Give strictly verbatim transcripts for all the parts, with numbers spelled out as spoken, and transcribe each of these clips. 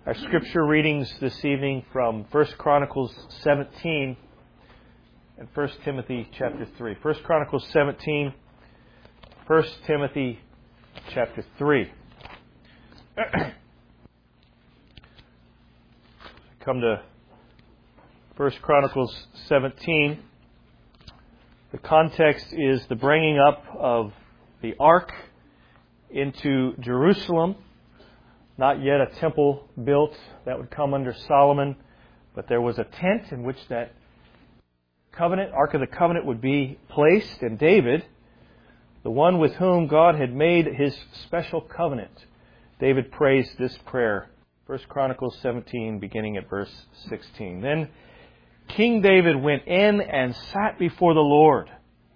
Our scripture readings this evening from First Chronicles seventeen and First Timothy chapter three. First Chronicles seventeen, First Timothy chapter three. Come to First Chronicles seventeen. The context is the bringing up of the ark into Jerusalem. Not yet a temple built that would come under Solomon, but there was a tent in which that covenant, Ark of the Covenant, would be placed. And David, the one with whom God had made His special covenant, David prays this prayer. First Chronicles seventeen, beginning at verse sixteen. Then King David went in and sat before the Lord.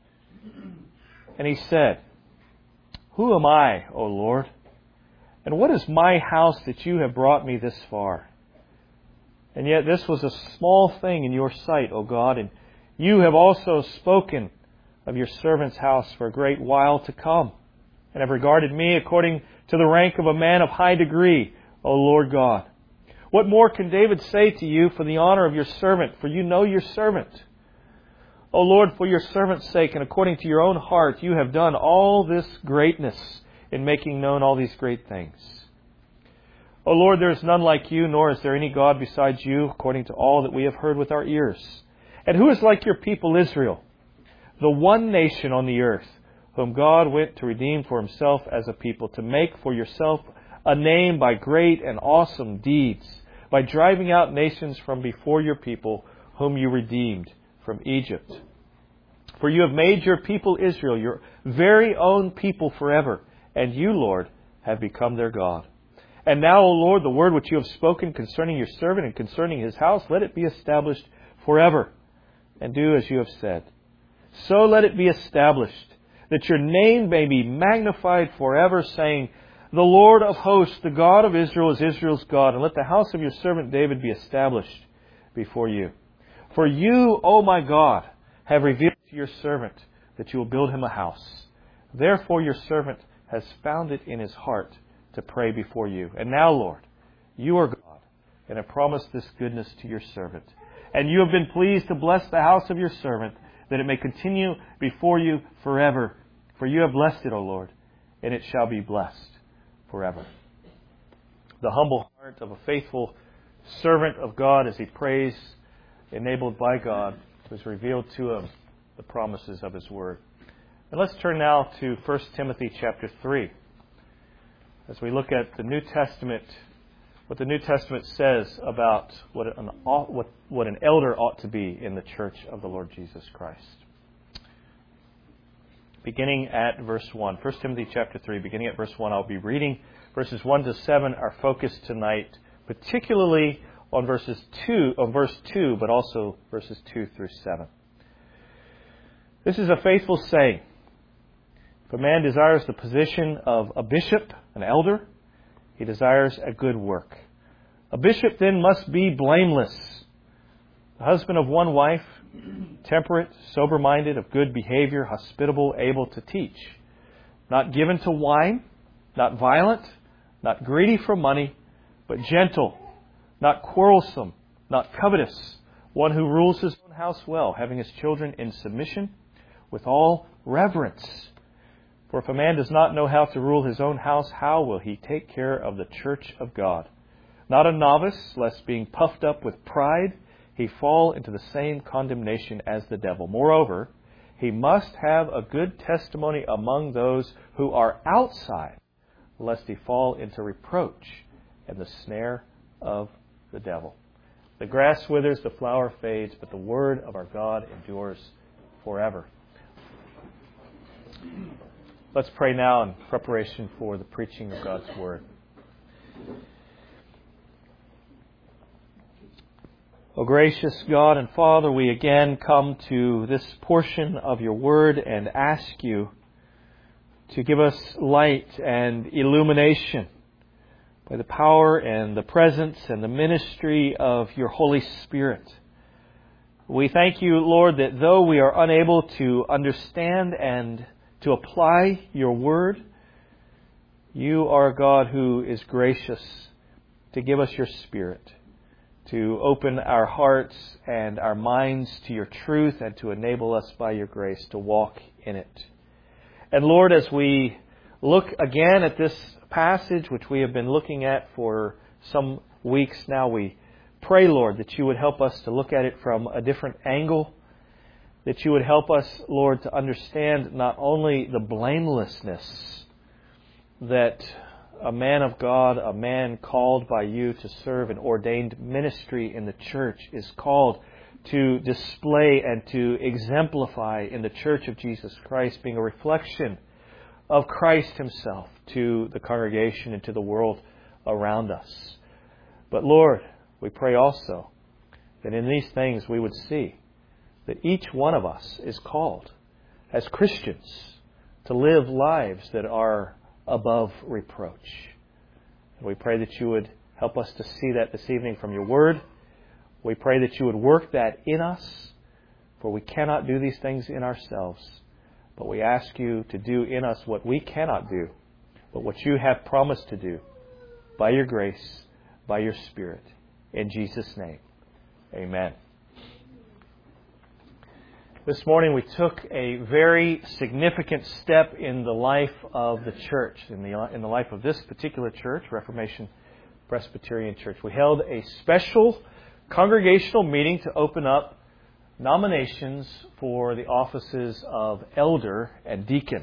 And he said, "Who am I, O Lord? And what is my house that you have brought me this far? And yet this was a small thing in your sight, O God, and you have also spoken of your servant's house for a great while to come, and have regarded me according to the rank of a man of high degree, O Lord God. What more can David say to you for the honor of your servant? For you know your servant. O Lord, for your servant's sake, and according to your own heart, you have done all this greatness in making known all these great things. O Lord, there is none like you, nor is there any God besides you, according to all that we have heard with our ears. And who is like your people Israel, the one nation on the earth, whom God went to redeem for Himself as a people, to make for yourself a name by great and awesome deeds, by driving out nations from before your people, whom you redeemed from Egypt. For you have made your people Israel your very own people forever, and you, Lord, have become their God. And now, O Lord, the word which you have spoken concerning your servant and concerning his house, let it be established forever, and do as you have said. So let it be established, that your name may be magnified forever, saying, the Lord of hosts, the God of Israel, is Israel's God, and let the house of your servant David be established before you. For you, O my God, have revealed to your servant that you will build him a house. Therefore your servant has found it in his heart to pray before you. And now, Lord, you are God, and have promised this goodness to your servant. And you have been pleased to bless the house of your servant, that it may continue before you forever. For you have blessed it, O Lord, and it shall be blessed forever." The humble heart of a faithful servant of God as he prays, enabled by God, was revealed to him the promises of His Word. And let's turn now to First Timothy chapter three. As we look at the New Testament, what the New Testament says about what an, what, what an elder ought to be in the church of the Lord Jesus Christ. Beginning at verse one. First Timothy chapter three, beginning at verse one. I'll be reading verses one to seven, our focus tonight, particularly on verses two, on verse two, but also verses two through seven. This is a faithful saying. If a man desires the position of a bishop, an elder, he desires a good work. A bishop then must be blameless, the husband of one wife, temperate, sober-minded, of good behavior, hospitable, able to teach, not given to wine, not violent, not greedy for money, but gentle, not quarrelsome, not covetous, one who rules his own house well, having his children in submission with all reverence. For if a man does not know how to rule his own house, how will he take care of the church of God? Not a novice, lest being puffed up with pride, he fall into the same condemnation as the devil. Moreover, he must have a good testimony among those who are outside, lest he fall into reproach and the snare of the devil. The grass withers, the flower fades, but the word of our God endures forever. Let's pray now in preparation for the preaching of God's Word. O gracious God and Father, we again come to this portion of your Word and ask you to give us light and illumination by the power and the presence and the ministry of your Holy Spirit. We thank you, Lord, that though we are unable to understand and to apply your word, you are a God who is gracious to give us your Spirit, to open our hearts and our minds to your truth and to enable us by your grace to walk in it. And Lord, as we look again at this passage, which we have been looking at for some weeks now, we pray, Lord, that you would help us to look at it from a different angle, that you would help us, Lord, to understand not only the blamelessness that a man of God, a man called by you to serve an ordained ministry in the church is called to display and to exemplify in the church of Jesus Christ, being a reflection of Christ himself to the congregation and to the world around us. But Lord, we pray also that in these things we would see that each one of us is called as Christians to live lives that are above reproach. And we pray that you would help us to see that this evening from your word. We pray that you would work that in us, for we cannot do these things in ourselves. But we ask you to do in us what we cannot do, but what you have promised to do by your grace, by your Spirit. In Jesus' name, amen. This morning we took a very significant step in the life of the church, in the, in the life of this particular church, Reformation Presbyterian Church. We held a special congregational meeting to open up nominations for the offices of elder and deacon.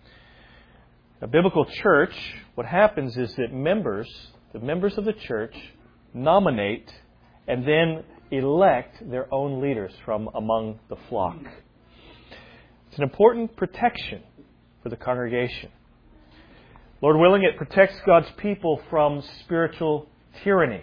A biblical church, what happens is that members, the members of the church, nominate and then elect their own leaders from among the flock. It's an important protection for the congregation. Lord willing, it protects God's people from spiritual tyranny.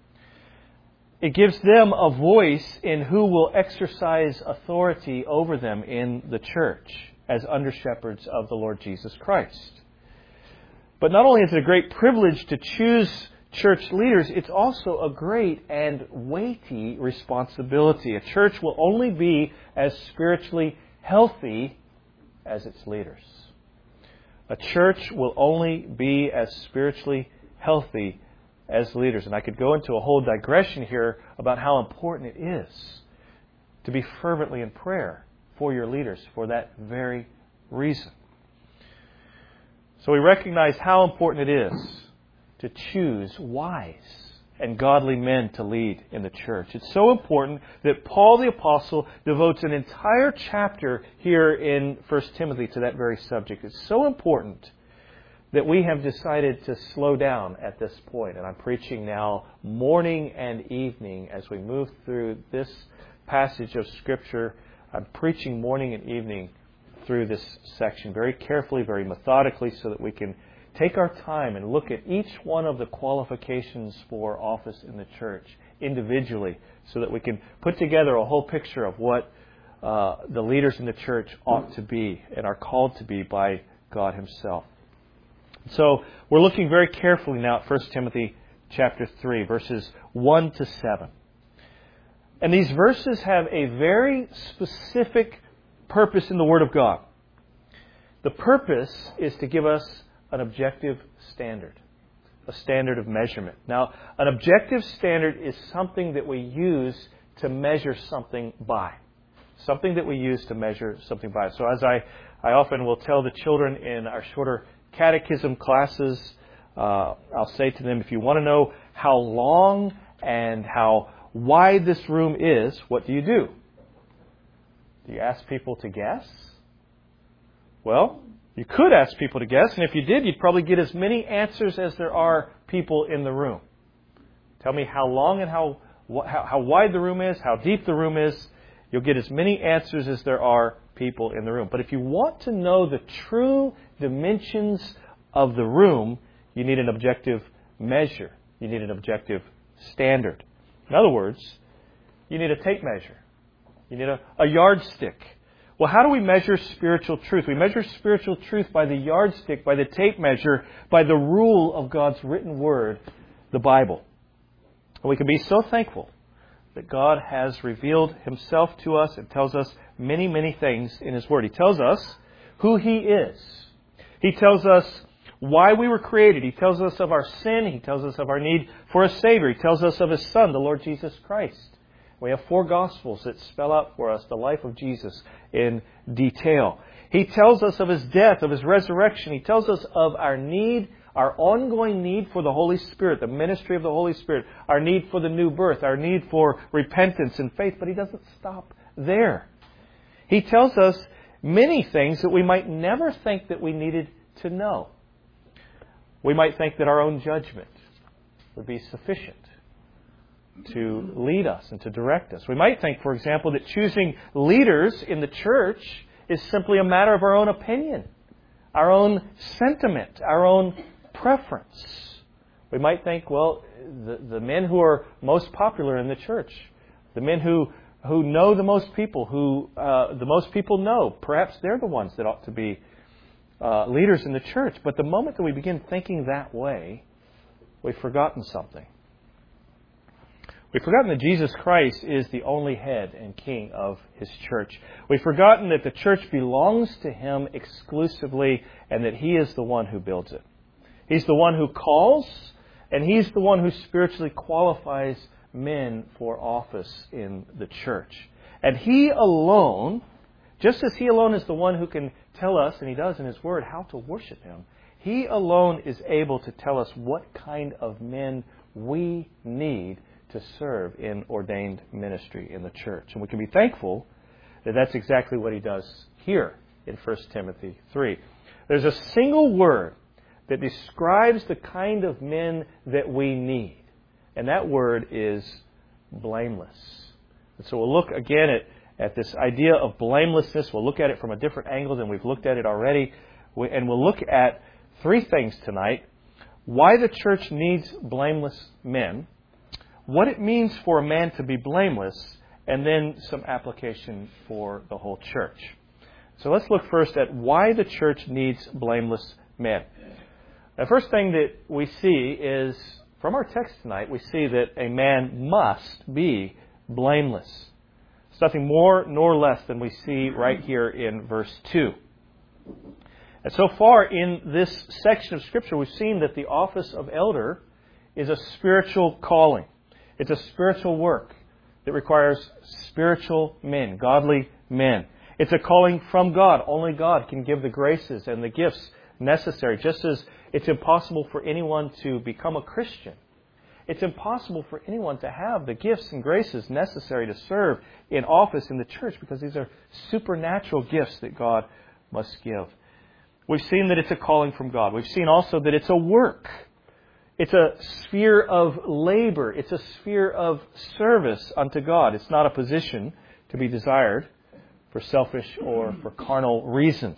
It gives them a voice in who will exercise authority over them in the church as under-shepherds of the Lord Jesus Christ. But not only is it a great privilege to choose church leaders, it's also a great and weighty responsibility. A church will only be as spiritually healthy as its leaders. A church will only be as spiritually healthy as leaders. And I could go into a whole digression here about how important it is to be fervently in prayer for your leaders for that very reason. So we recognize how important it is to choose wise and godly men to lead in the church. It's so important that Paul the Apostle devotes an entire chapter here in First Timothy to that very subject. It's so important that we have decided to slow down at this point. And I'm preaching now morning and evening as we move through this passage of Scripture. I'm preaching morning and evening through this section very carefully, very methodically, so that we can take our time and look at each one of the qualifications for office in the church individually, so that we can put together a whole picture of what uh, the leaders in the church ought to be and are called to be by God Himself. So we're looking very carefully now at First Timothy chapter three, verses one to seven. And these verses have a very specific purpose in the Word of God. The purpose is to give us an objective standard, a standard of measurement. Now, an objective standard is something that we use to measure something by. Something that we use to measure something by. So as I, I often will tell the children in our shorter catechism classes, uh, I'll say to them, if you want to know how long and how wide this room is, what do you do? Do you ask people to guess? Well, you could ask people to guess, and if you did, you'd probably get as many answers as there are people in the room. Tell me how long and how, how, how wide the room is, how deep the room is. You'll get as many answers as there are people in the room. But if you want to know the true dimensions of the room, you need an objective measure. You need an objective standard. In other words, you need a tape measure. You need a, a yardstick. Well, how do we measure spiritual truth? We measure spiritual truth by the yardstick, by the tape measure, by the rule of God's written word, the Bible. And we can be so thankful that God has revealed Himself to us and tells us many, many things in His Word. He tells us who He is. He tells us why we were created. He tells us of our sin. He tells us of our need for a Savior. He tells us of His Son, the Lord Jesus Christ. We have four Gospels that spell out for us the life of Jesus in detail. He tells us of His death, of His resurrection. He tells us of our need, our ongoing need for the Holy Spirit, the ministry of the Holy Spirit, our need for the new birth, our need for repentance and faith. But He doesn't stop there. He tells us many things that we might never think that we needed to know. We might think that our own judgment would be sufficient to lead us and to direct us. We might think, for example, that choosing leaders in the church is simply a matter of our own opinion, our own sentiment, our own preference. We might think, well, the, the men who are most popular in the church, the men who who know the most people, who uh, the most people know, perhaps they're the ones that ought to be uh, leaders in the church. But the moment that we begin thinking that way, we've forgotten something. We've forgotten that Jesus Christ is the only head and king of His church. We've forgotten that the church belongs to Him exclusively and that He is the one who builds it. He's the one who calls, and He's the one who spiritually qualifies men for office in the church. And He alone, just as He alone is the one who can tell us, and He does in His Word, how to worship Him, He alone is able to tell us what kind of men we need to serve in ordained ministry in the church. And we can be thankful that that's exactly what He does here in First Timothy three. There's a single word that describes the kind of men that we need. And that word is blameless. And so we'll look again at, at this idea of blamelessness. We'll look at it from a different angle than we've looked at it already. We, and we'll look at three things tonight. Why the church needs blameless men, what it means for a man to be blameless, and then some application for the whole church. So let's look first at why the church needs blameless men. The first thing that we see is, from our text tonight, we see that a man must be blameless. It's nothing more nor less than we see right here in verse two. And so far in this section of Scripture, we've seen that the office of elder is a spiritual calling. It's a spiritual work that requires spiritual men, godly men. It's a calling from God. Only God can give the graces and the gifts necessary. Just as it's impossible for anyone to become a Christian, it's impossible for anyone to have the gifts and graces necessary to serve in office in the church, because these are supernatural gifts that God must give. We've seen that it's a calling from God. We've seen also that it's a work. It's a sphere of labor. It's a sphere of service unto God. It's not a position to be desired for selfish or for carnal reasons.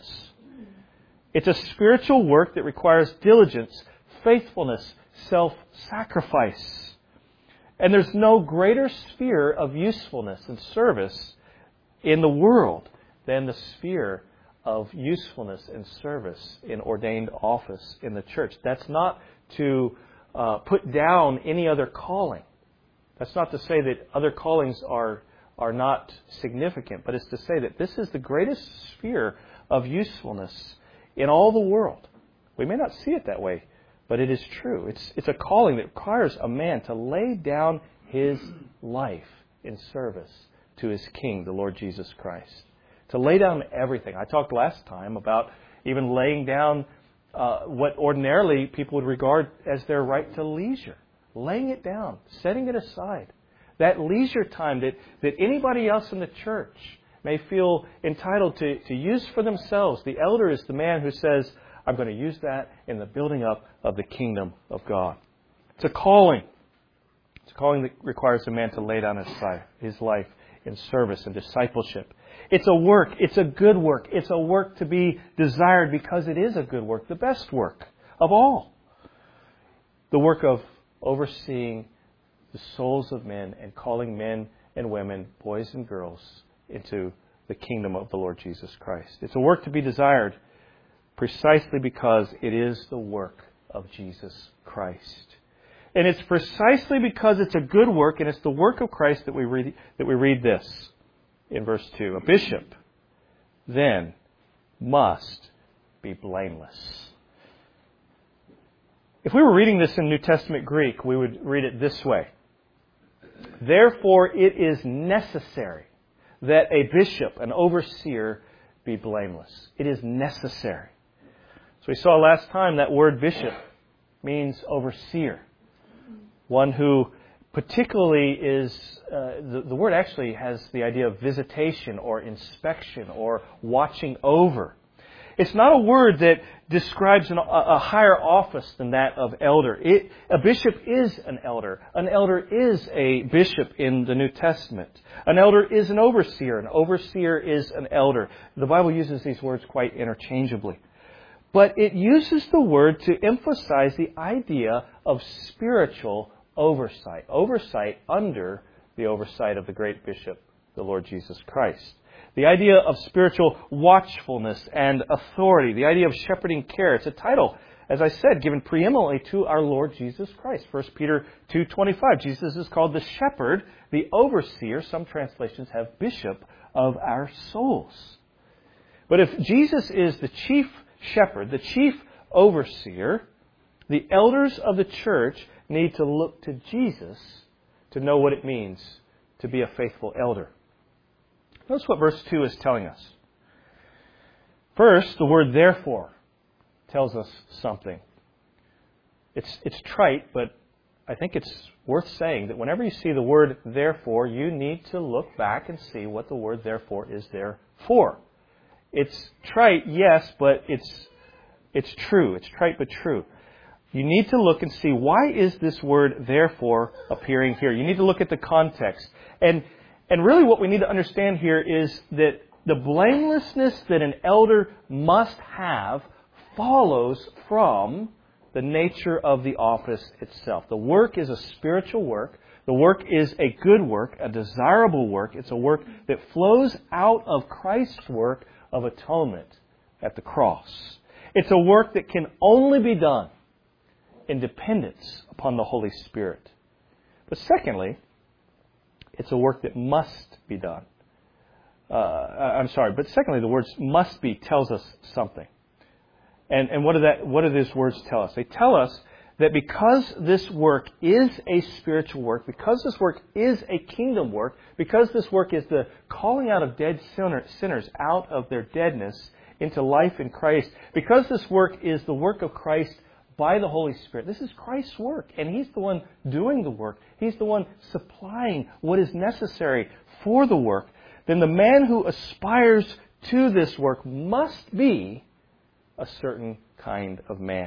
It's a spiritual work that requires diligence, faithfulness, self-sacrifice. And there's no greater sphere of usefulness and service in the world than the sphere of usefulness and service in ordained office in the church. That's not to uh, put down any other calling. That's not to say that other callings are, are not significant, but it's to say that this is the greatest sphere of usefulness in all the world. We may not see it that way, but it is true. It's, it's a calling that requires a man to lay down his life in service to his King, the Lord Jesus Christ. To lay down everything. I talked last time about even laying down uh, what ordinarily people would regard as their right to leisure. Laying it down, setting it aside. That leisure time that, that anybody else in the church may feel entitled to, to use for themselves. The elder is the man who says, I'm going to use that in the building up of the kingdom of God. It's a calling. It's a calling that requires a man to lay down his life, his life in service and discipleship. It's a work. It's a good work. It's a work to be desired because it is a good work, the best work of all. The work of overseeing the souls of men and calling men and women, boys and girls, into the kingdom of the Lord Jesus Christ. It's a work to be desired precisely because it is the work of Jesus Christ. And it's precisely because it's a good work and it's the work of Christ that we read, that we read this in verse two. A bishop then must be blameless. If we were reading this in New Testament Greek, we would read it this way. Therefore, it is necessary that a bishop, an overseer, be blameless. It is necessary. So we saw last time that word bishop means overseer. One who particularly is, uh, the, the word actually has the idea of visitation or inspection or watching over. It's not a word that describes an, a, a higher office than that of elder. It, a bishop is an elder. An elder is a bishop in the New Testament. An elder is an overseer. An overseer is an elder. The Bible uses these words quite interchangeably. But it uses the word to emphasize the idea of spiritual oversight. Oversight under the oversight of the great bishop, the Lord Jesus Christ. The idea of spiritual watchfulness and authority. The idea of shepherding care. It's a title, as I said, given preeminently to our Lord Jesus Christ. First Peter two twenty-five. Jesus is called the shepherd, the overseer. Some translations have bishop of our souls. But if Jesus is the chief shepherd, the chief overseer, the elders of the church need to look to Jesus to know what it means to be a faithful elder. Notice what verse two is telling us. First, the word therefore tells us something. It's, it's trite, but I think it's worth saying that whenever you see the word therefore, you need to look back and see what the word therefore is there for. It's trite, yes, but it's it's true. It's trite but true. You need to look and see, why is this word therefore appearing here? You need to look at the context. And and really what we need to understand here is that the blamelessness that an elder must have follows from the nature of the office itself. The work is a spiritual work. The work is a good work, a desirable work. It's a work that flows out of Christ's work of atonement at the cross. It's a work that can only be done in dependence upon the Holy Spirit. But secondly, it's a work that must be done. Uh, I'm sorry, but secondly, the words must be tells us something. And, and what do that, what do these words tell us? They tell us that because this work is a spiritual work, because this work is a kingdom work, because this work is the calling out of dead sinner, sinners out of their deadness into life in Christ, because this work is the work of Christ by the Holy Spirit. This is Christ's work, and He's the one doing the work. He's the one supplying what is necessary for the work. Then the man who aspires to this work must be a certain kind of man.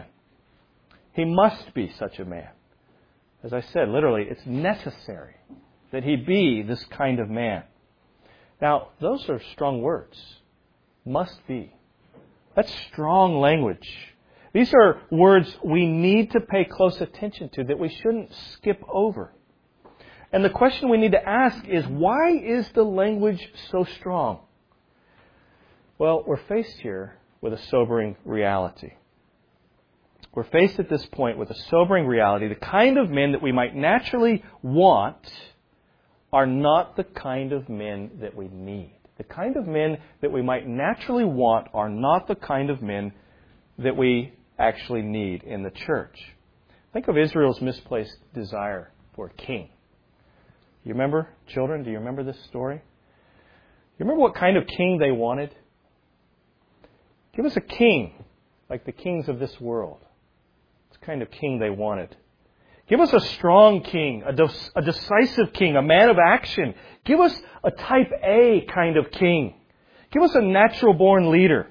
He must be such a man. As I said, literally, it's necessary that he be this kind of man. Now, those are strong words. Must be. That's strong language. These are words we need to pay close attention to, that we shouldn't skip over. And the question we need to ask is, why is the language so strong? Well, we're faced here with a sobering reality. We're faced at this point with a sobering reality. The kind of men that we might naturally want are not the kind of men that we need. The kind of men that we might naturally want are not the kind of men that we actually need in the church. Think of Israel's misplaced desire for a king. You remember, children, do you remember this story? You remember what kind of king they wanted? Give us a king like the kings of this world. It's the kind of king they wanted. Give us a strong king, a, de- a decisive king, a man of action. Give us a type A kind of king. Give us a natural-born leader.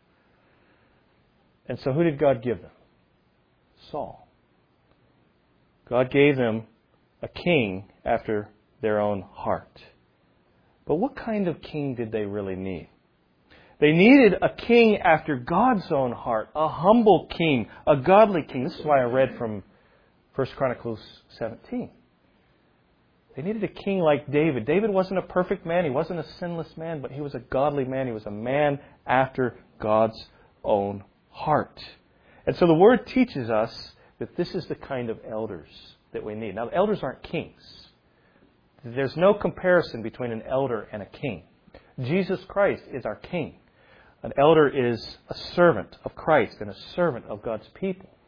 And so who did God give them? Saul. God gave them a king after their own heart. But what kind of king did they really need? They needed a king after God's own heart, a humble king, a godly king. This is why I read from First Chronicles seventeen. They needed a king like David. David wasn't a perfect man. He wasn't a sinless man, but he was a godly man. He was a man after God's own heart. And so the Word teaches us that this is the kind of elders that we need. Now, elders aren't kings. There's no comparison between an elder and a king. Jesus Christ is our king. An elder is a servant of Christ and a servant of God's people.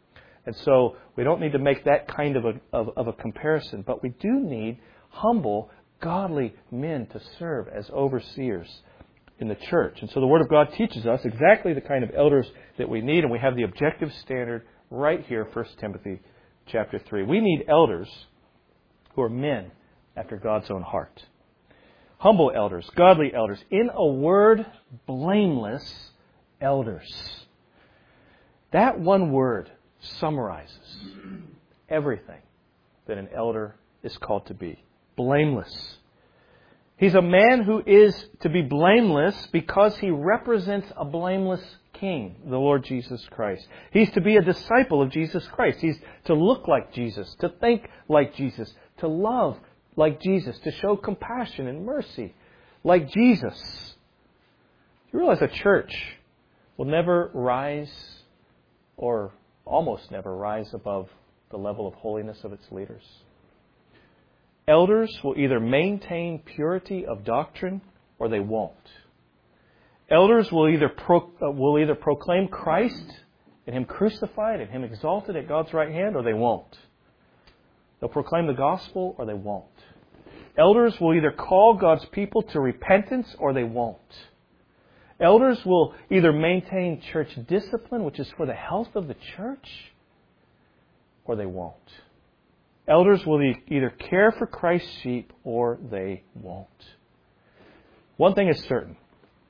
And so we don't need to make that kind of a, of, of a comparison. But we do need humble, godly men to serve as overseers in the church. And so the Word of God teaches us exactly the kind of elders that we need. And we have the objective standard right here, First Timothy chapter three. We need elders who are men after God's own heart. Humble elders, godly elders. In a word, blameless elders. That one word summarizes everything that an elder is called to be. Blameless. He's a man who is to be blameless because he represents a blameless King, the Lord Jesus Christ. He's to be a disciple of Jesus Christ. He's to look like Jesus, to think like Jesus, to love like Jesus, to show compassion and mercy like Jesus. You realize a church will never rise, or almost never rise, above the level of holiness of its leaders. Elders will either maintain purity of doctrine or they won't. Elders will either pro, uh, will either proclaim Christ and Him crucified and Him exalted at God's right hand, or they won't. They'll proclaim the gospel or they won't. Elders will either call God's people to repentance or they won't. Elders will either maintain church discipline, which is for the health of the church, or they won't. Elders will either care for Christ's sheep or they won't. One thing is certain.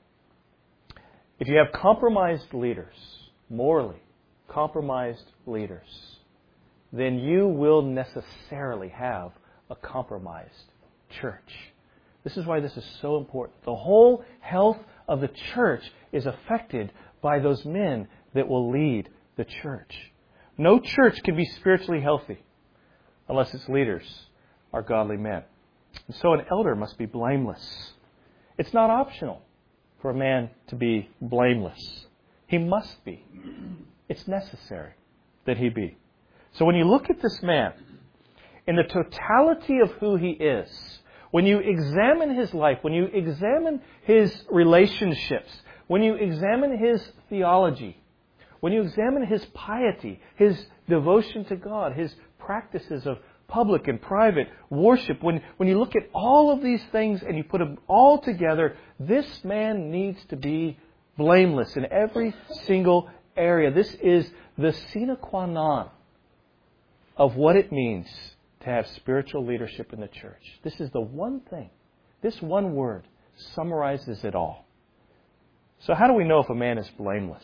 If you have compromised leaders, morally compromised leaders, then you will necessarily have a compromised church. This is why this is so important. The whole health of the church is affected by those men that will lead the church. No church can be spiritually healthy unless its leaders are godly men. And so an elder must be blameless. It's not optional for a man to be blameless. He must be. It's necessary that he be. So when you look at this man, in the totality of who he is, when you examine his life, when you examine his relationships, when you examine his theology, when you examine his piety, his devotion to God, his practices of public and private worship, when, when you look at all of these things and you put them all together, this man needs to be blameless in every single area. This is the sine qua non of what it means to have spiritual leadership in the church. This is the one thing, this one word summarizes it all. So how do we know if a man is blameless?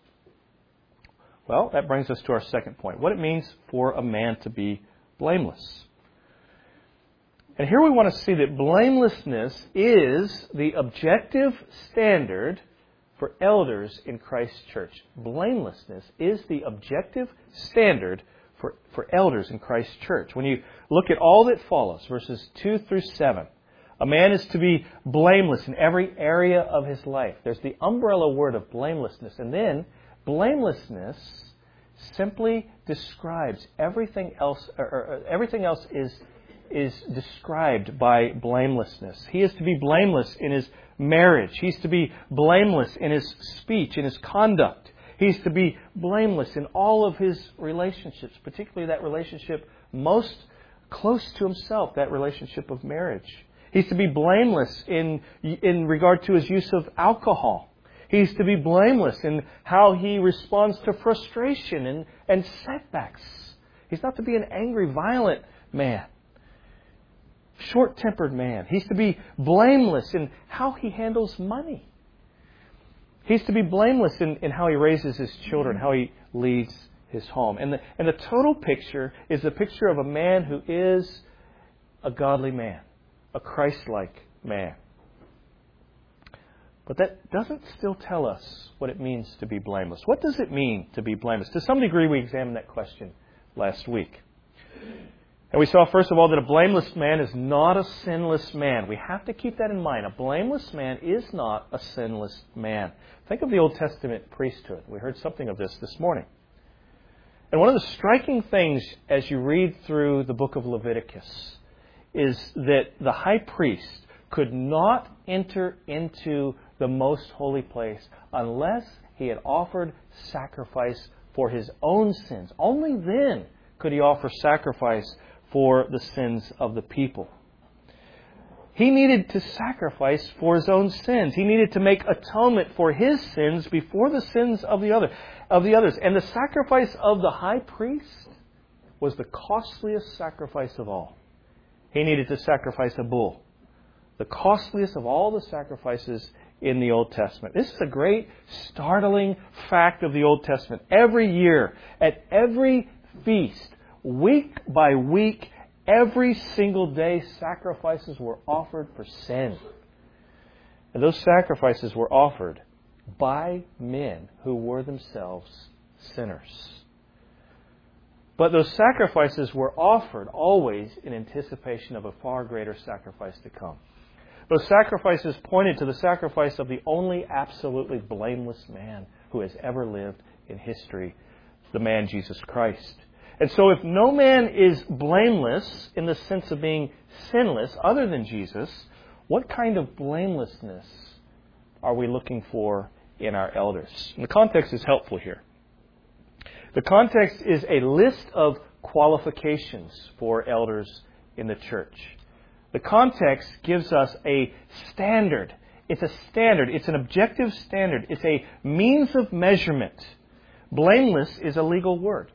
Well, that brings us to our second point, what it means for a man to be blameless. And here we want to see that blamelessness is the objective standard for elders in Christ's church. Blamelessness is the objective standard for, for elders in Christ's church. When you look at all that follows, verses two through seven, a man is to be blameless in every area of his life. There's the umbrella word of blamelessness. And then blamelessness simply describes everything else, or, or everything else is, is described by blamelessness. He is to be blameless in his marriage. He's to be blameless in his speech, in his conduct. He's to be blameless in all of his relationships, particularly that relationship most close to himself, that relationship of marriage. He's to be blameless in, in regard to his use of alcohol. He's to be blameless in how he responds to frustration and, and setbacks. He's not to be an angry, violent man, short-tempered man. He's to be blameless in how he handles money. He's to be blameless in, in how he raises his children, how he leads his home. And the, and the total picture is the picture of a man who is a godly man, a Christ-like man. But that doesn't still tell us what it means to be blameless. What does it mean to be blameless? To some degree, we examined that question last week. And we saw, first of all, that a blameless man is not a sinless man. We have to keep that in mind. A blameless man is not a sinless man. Think of the Old Testament priesthood. We heard something of this this morning. And one of the striking things as you read through the book of Leviticus is that the high priest could not enter into the most holy place unless he had offered sacrifice for His own sins. Only then could He offer sacrifice for the sins of the people. He needed to sacrifice for His own sins. He needed to make atonement for His sins before the sins of the other, of the others. And the sacrifice of the high priest was the costliest sacrifice of all. He needed to sacrifice a bull, the costliest of all the sacrifices in the Old Testament. This is a great, startling fact of the Old Testament. Every year, at every feast, week by week, every single day, sacrifices were offered for sin. And those sacrifices were offered by men who were themselves sinners. But those sacrifices were offered always in anticipation of a far greater sacrifice to come. Those sacrifices pointed to the sacrifice of the only absolutely blameless man who has ever lived in history, the man Jesus Christ. And so if no man is blameless in the sense of being sinless other than Jesus, what kind of blamelessness are we looking for in our elders? And the context is helpful here. The context is a list of qualifications for elders in the church. The context gives us a standard. It's a standard. It's an objective standard. It's a means of measurement. Blameless is a legal word.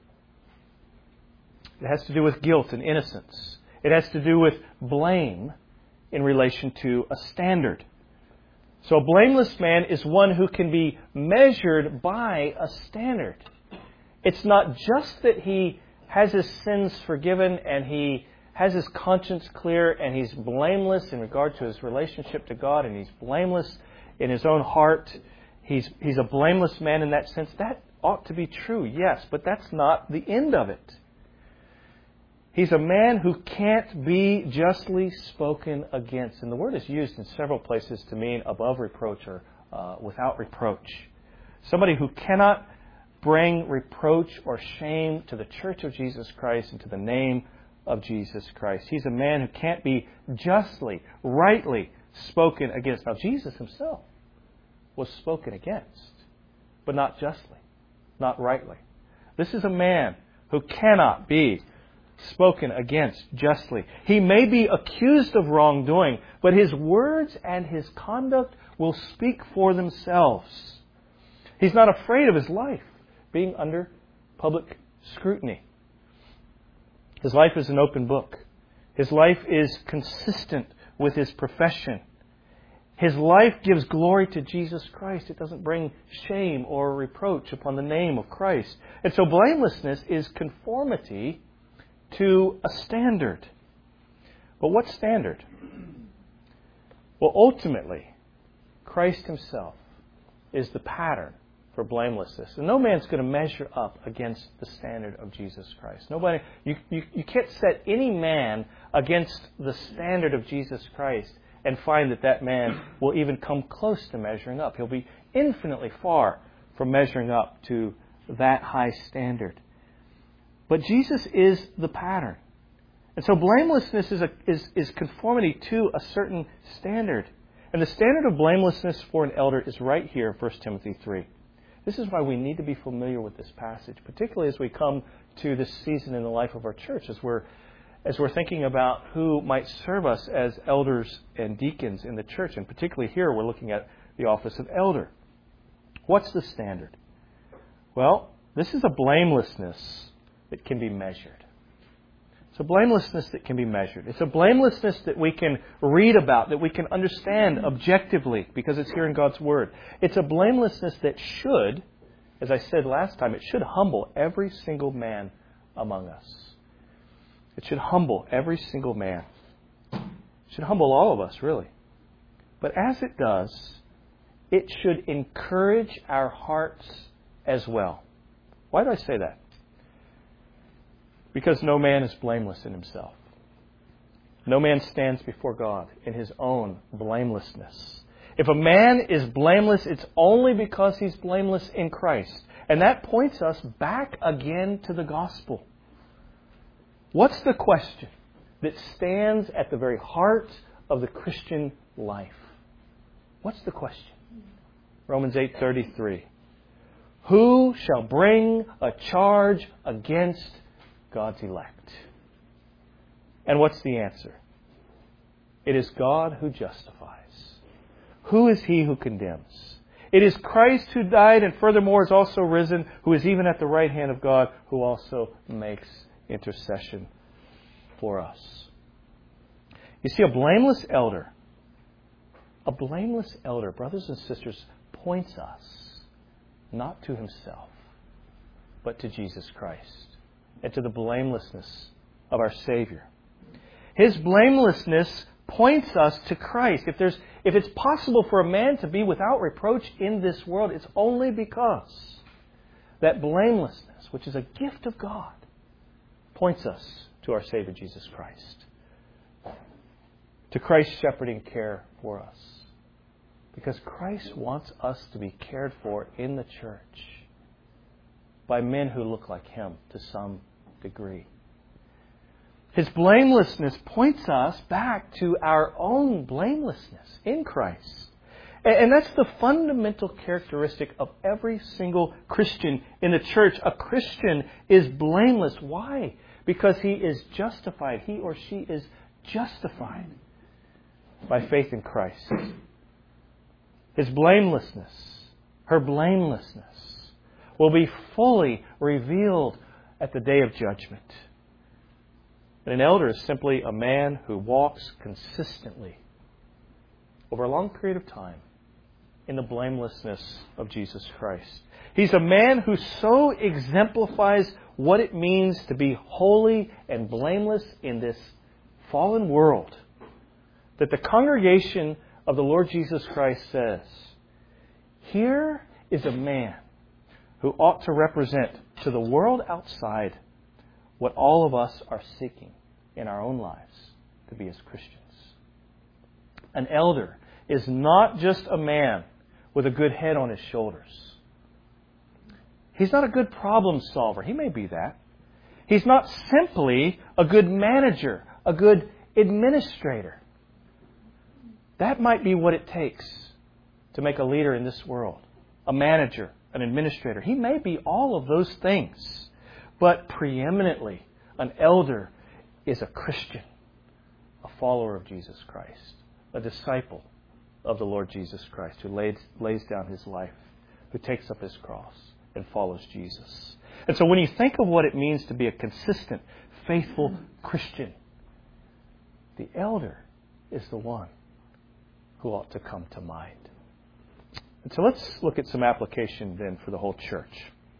It has to do with guilt and innocence. It has to do with blame in relation to a standard. So a blameless man is one who can be measured by a standard. It's not just that he has his sins forgiven and he has his conscience clear and he's blameless in regard to his relationship to God and he's blameless in his own heart. He's, he's a blameless man in that sense. That ought to be true, yes, but that's not the end of it. He's a man who can't be justly spoken against. And the word is used in several places to mean above reproach or uh, without reproach. Somebody who cannot bring reproach or shame to the church of Jesus Christ and to the name of Jesus Christ. He's a man who can't be justly, rightly spoken against. Now, Jesus himself was spoken against, but not justly, not rightly. This is a man who cannot be spoken against justly. He may be accused of wrongdoing, but his words and his conduct will speak for themselves. He's not afraid of his life being under public scrutiny. His life is an open book. His life is consistent with his profession. His life gives glory to Jesus Christ. It doesn't bring shame or reproach upon the name of Christ. And so blamelessness is conformity to a standard. But what standard? Well, ultimately, Christ himself is the pattern for blamelessness. And no man's going to measure up against the standard of Jesus Christ. Nobody, you, you, you can't set any man against the standard of Jesus Christ and find that that man will even come close to measuring up. He'll be infinitely far from measuring up to that high standard. But Jesus is the pattern. And so blamelessness is, a, is, is conformity to a certain standard. And the standard of blamelessness for an elder is right here in First Timothy three. This is why we need to be familiar with this passage, particularly as we come to this season in the life of our church, as we're, as we're thinking about who might serve us as elders and deacons in the church. And particularly here, we're looking at the office of elder. What's the standard? Well, this is a blamelessness that can be measured. It's a blamelessness that can be measured. It's a blamelessness that we can read about, that we can understand objectively because it's here in God's Word. It's a blamelessness that should, as I said last time, it should humble every single man among us. It should humble every single man. It should humble all of us, really. But as it does, it should encourage our hearts as well. Why do I say that? Because no man is blameless in himself. No man stands before God in his own blamelessness. If a man is blameless, it's only because he's blameless in Christ. And that points us back again to the gospel. What's the question that stands at the very heart of the Christian life? What's the question? Romans eight thirty-three. Who shall bring a charge against God's elect? And what's the answer? It is God who justifies. Who is he who condemns? It is Christ who died and furthermore is also risen, who is even at the right hand of God, who also makes intercession for us. You see, a blameless elder, a blameless elder, brothers and sisters, points us not to himself, but to Jesus Christ and to the blamelessness of our Savior. His blamelessness points us to Christ. If there's, if it's possible for a man to be without reproach in this world, it's only because that blamelessness, which is a gift of God, points us to our Savior Jesus Christ, to Christ's shepherding care for us. Because Christ wants us to be cared for in the church by men who look like Him to some degree. His blamelessness points us back to our own blamelessness in Christ. And that's the fundamental characteristic of every single Christian in the church. A Christian is blameless. Why? Because he is justified. He or she is justified by faith in Christ. His blamelessness, her blamelessness, will be fully revealed at the day of judgment. And an elder is simply a man who walks consistently over a long period of time in the blamelessness of Jesus Christ. He's a man who so exemplifies what it means to be holy and blameless in this fallen world that the congregation of the Lord Jesus Christ says, here is a man who ought to represent to the world outside what all of us are seeking in our own lives to be as Christians. An elder is not just a man with a good head on his shoulders. He's not a good problem solver. He may be that. He's not simply a good manager, a good administrator. That might be what it takes to make a leader in this world. A manager, an administrator. He may be all of those things. But preeminently, an elder is a Christian, a follower of Jesus Christ, a disciple of the Lord Jesus Christ who lays, lays down his life, who takes up his cross and follows Jesus. And so when you think of what it means to be a consistent, faithful Christian, the elder is the one who ought to come to mind. And so let's look at some application then for the whole church.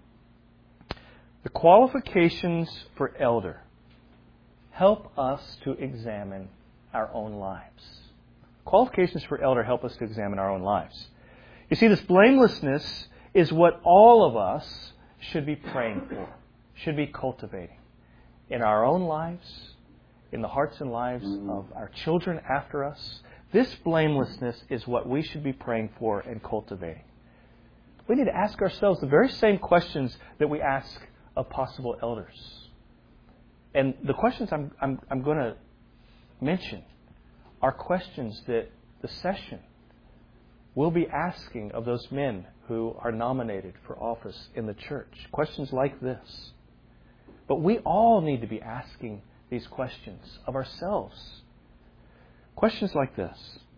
The qualifications for elder help us to examine our own lives. Qualifications for elder help us to examine our own lives. You see, this blamelessness is what all of us should be praying for, should be cultivating in our own lives, in the hearts and lives of our children after us. This blamelessness is what we should be praying for and cultivating. We need to ask ourselves the very same questions that we ask of possible elders. And the questions I'm, I'm, I'm going to mention are questions that the session will be asking of those men who are nominated for office in the church. Questions like this. But we all need to be asking these questions of ourselves. Questions like this.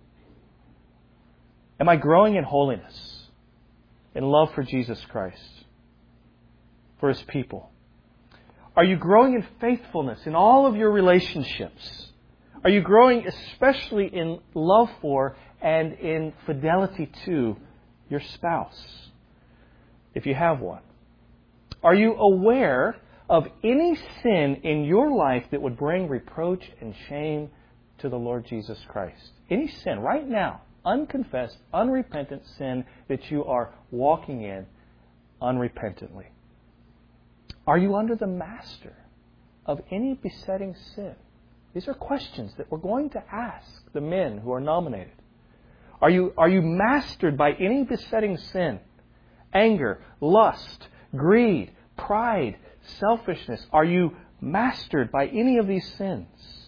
Am I growing in holiness, in love for Jesus Christ, for His people? Are you growing in faithfulness in all of your relationships? Are you growing especially in love for and in fidelity to your spouse, if you have one? Are you aware of any sin in your life that would bring reproach and shame to the Lord Jesus Christ? Any sin right now, unconfessed, unrepentant sin that you are walking in unrepentantly. Are you under the master of any besetting sin? These are questions that we're going to ask the men who are nominated. Are you, are you mastered by any besetting sin? Anger, lust, greed, pride, selfishness. Are you mastered by any of these sins?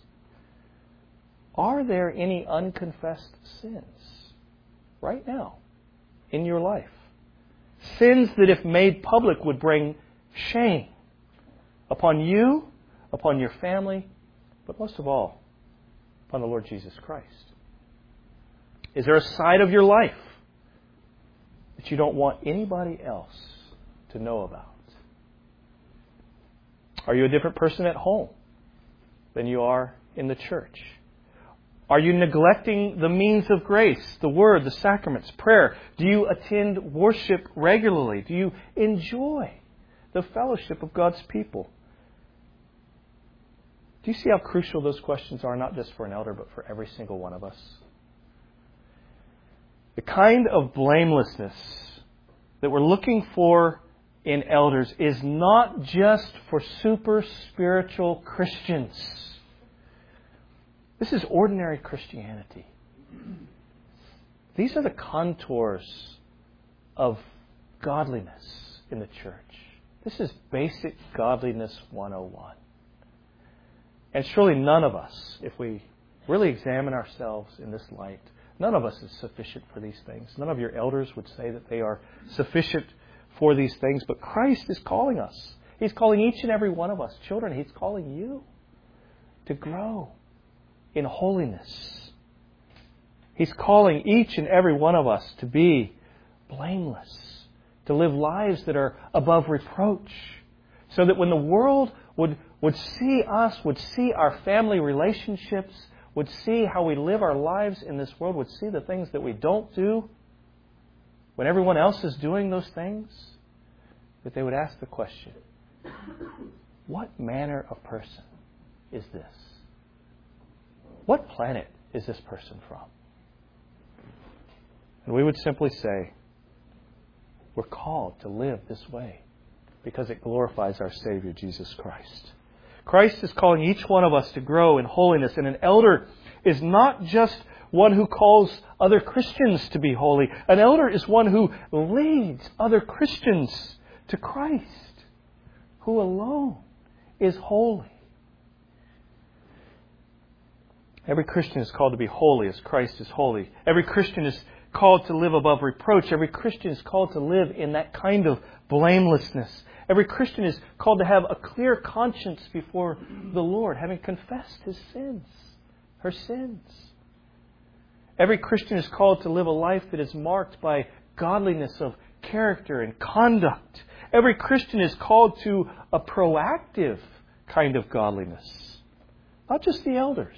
Are there any unconfessed sins right now in your life? Sins that, if made public, would bring shame upon you, upon your family, but most of all, upon the Lord Jesus Christ. Is there a side of your life that you don't want anybody else to know about? Are you a different person at home than you are in the church? Are you neglecting the means of grace, the Word, the sacraments, prayer? Do you attend worship regularly? Do you enjoy the fellowship of God's people? Do you see how crucial those questions are, not just for an elder, but for every single one of us? The kind of blamelessness that we're looking for in elders is not just for super spiritual Christians. This is ordinary Christianity. These are the contours of godliness in the church. This is basic godliness one oh one. And surely none of us, if we really examine ourselves in this light, none of us is sufficient for these things. None of your elders would say that they are sufficient for these things. But Christ is calling us. He's calling each and every one of us. Children, He's calling you to grow in holiness. He's calling each and every one of us to be blameless, to live lives that are above reproach, so that when the world would, would see us, would see our family relationships, would see how we live our lives in this world, would see the things that we don't do, when everyone else is doing those things, that they would ask the question, what manner of person is this? What planet is this person from? And we would simply say, we're called to live this way because it glorifies our Savior, Jesus Christ. Christ is calling each one of us to grow in holiness, and an elder is not just one who calls other Christians to be holy. An elder is one who leads other Christians to Christ, who alone is holy. Every Christian is called to be holy as Christ is holy. Every Christian is called to live above reproach. Every Christian is called to live in that kind of blamelessness. Every Christian is called to have a clear conscience before the Lord, having confessed his sins, her sins. Every Christian is called to live a life that is marked by godliness of character and conduct. Every Christian is called to a proactive kind of godliness, not just the elders.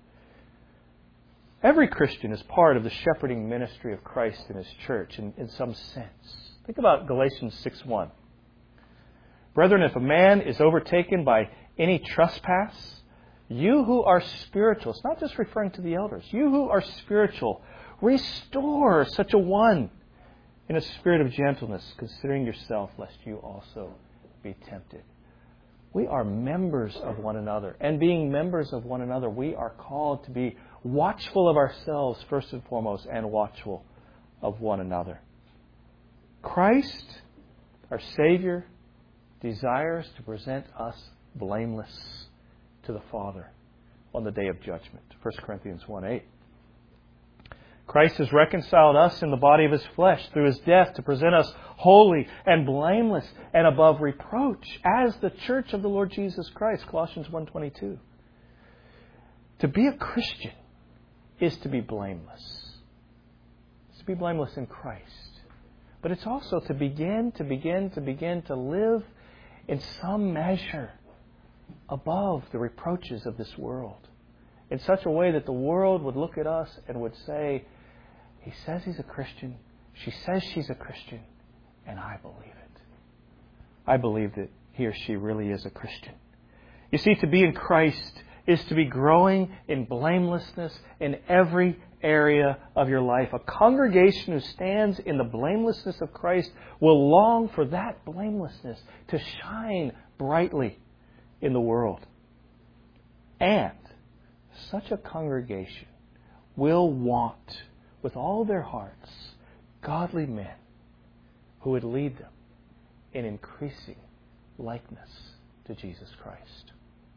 Every Christian is part of the shepherding ministry of Christ in His church in, in some sense. Think about Galatians six one. Brethren, if a man is overtaken by any trespass, you who are spiritual, it's not just referring to the elders, you who are spiritual, restore such a one in a spirit of gentleness, considering yourself, lest you also be tempted. We are members of one another. And being members of one another, we are called to be watchful of ourselves first and foremost, and watchful of one another. Christ, our Savior, desires to present us blameless to the Father on the day of judgment. First Corinthians one eight. Christ has reconciled us in the body of His flesh through His death to present us holy and blameless and above reproach as the church of the Lord Jesus Christ. Colossians one twenty-two. To be a Christian is to be blameless. It's to be blameless in Christ. But it's also to begin, to begin, to begin to live in some measure above the reproaches of this world, in such a way that the world would look at us and would say, he says he's a Christian, she says she's a Christian, and I believe it. I believe that he or she really is a Christian. You see, to be in Christ is to be growing in blamelessness in every area of your life. A congregation who stands in the blamelessness of Christ will long for that blamelessness to shine brightly in the world. And such a congregation will want, with all their hearts, godly men who would lead them in increasing likeness to Jesus Christ.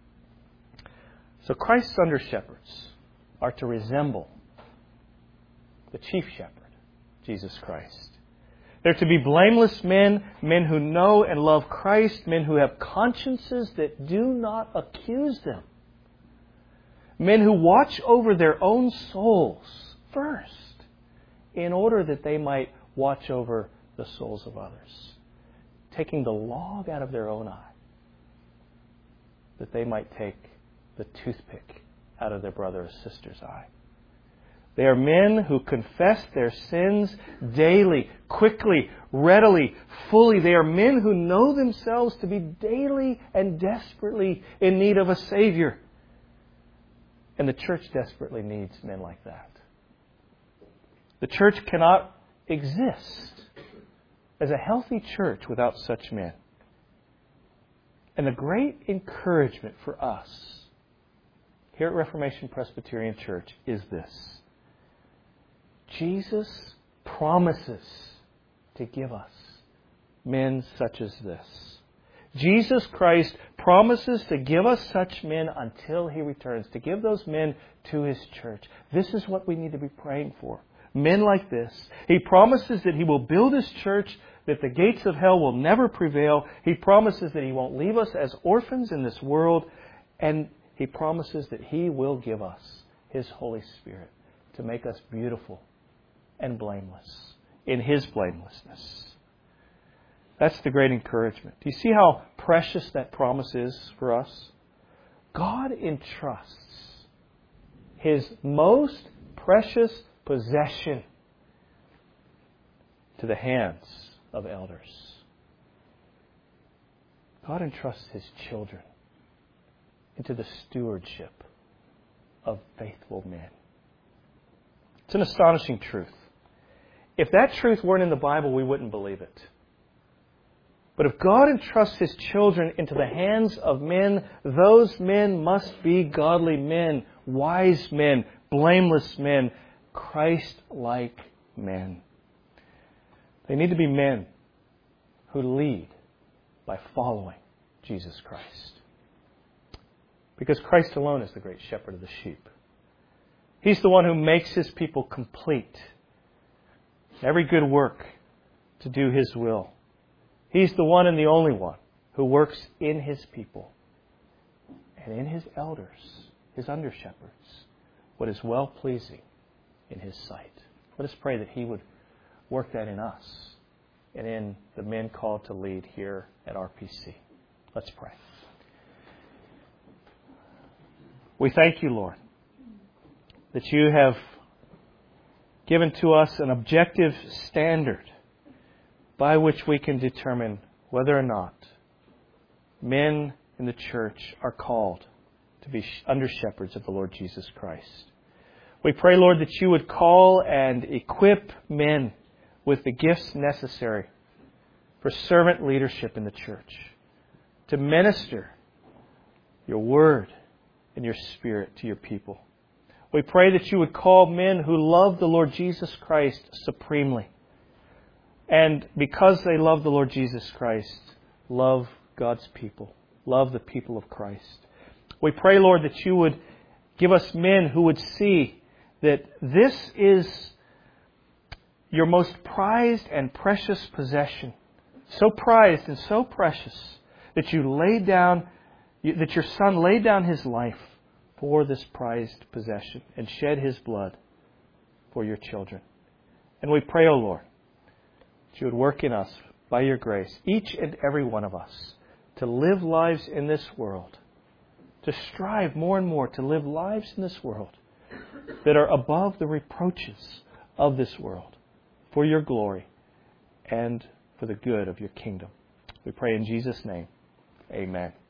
So Christ's under shepherds are to resemble the chief shepherd, Jesus Christ. They're to be blameless men, men who know and love Christ, men who have consciences that do not accuse them. Men who watch over their own souls first, in order that they might watch over the souls of others, taking the log out of their own eye, that they might take the toothpick out of their brother or sister's eye. They are men who confess their sins daily, quickly, readily, fully. They are men who know themselves to be daily and desperately in need of a Savior. And the church desperately needs men like that. The church cannot exist as a healthy church without such men. And the great encouragement for us here at Reformation Presbyterian Church is this. Jesus promises to give us men such as this. Jesus Christ promises to give us such men until He returns, to give those men to His church. This is what we need to be praying for. Men like this. He promises that He will build His church, that the gates of hell will never prevail. He promises that He won't leave us as orphans in this world. And He promises that He will give us His Holy Spirit to make us beautiful and blameless in His blamelessness. That's the great encouragement. Do you see how precious that promise is for us? God entrusts His most precious possession to the hands of elders. God entrusts His children into the stewardship of faithful men. It's an astonishing truth. If that truth weren't in the Bible, we wouldn't believe it. But if God entrusts His children into the hands of men, those men must be godly men, wise men, blameless men, Christ-like men. They need to be men who lead by following Jesus Christ. Because Christ alone is the great shepherd of the sheep. He's the one who makes His people complete. Every good work to do His will. He's the one and the only one who works in His people and in His elders, His under-shepherds, what is well-pleasing in His sight. Let us pray that He would work that in us and in the men called to lead here at R P C. Let's pray. We thank You, Lord, that You have given to us an objective standard by which we can determine whether or not men in the church are called to be under-shepherds of the Lord Jesus Christ. We pray, Lord, that You would call and equip men with the gifts necessary for servant leadership in the church, to minister Your Word and Your Spirit to Your people. We pray that You would call men who love the Lord Jesus Christ supremely. And because they love the Lord Jesus Christ, love God's people, love the people of Christ. We pray, Lord, that You would give us men who would see that this is Your most prized and precious possession. So prized and so precious that You laid down, that Your Son laid down His life for this prized possession and shed His blood for Your children. And we pray, O Lord, that You would work in us by Your grace, each and every one of us, to live lives in this world, to strive more and more to live lives in this world that are above the reproaches of this world, for Your glory and for the good of Your kingdom. We pray in Jesus' name. Amen.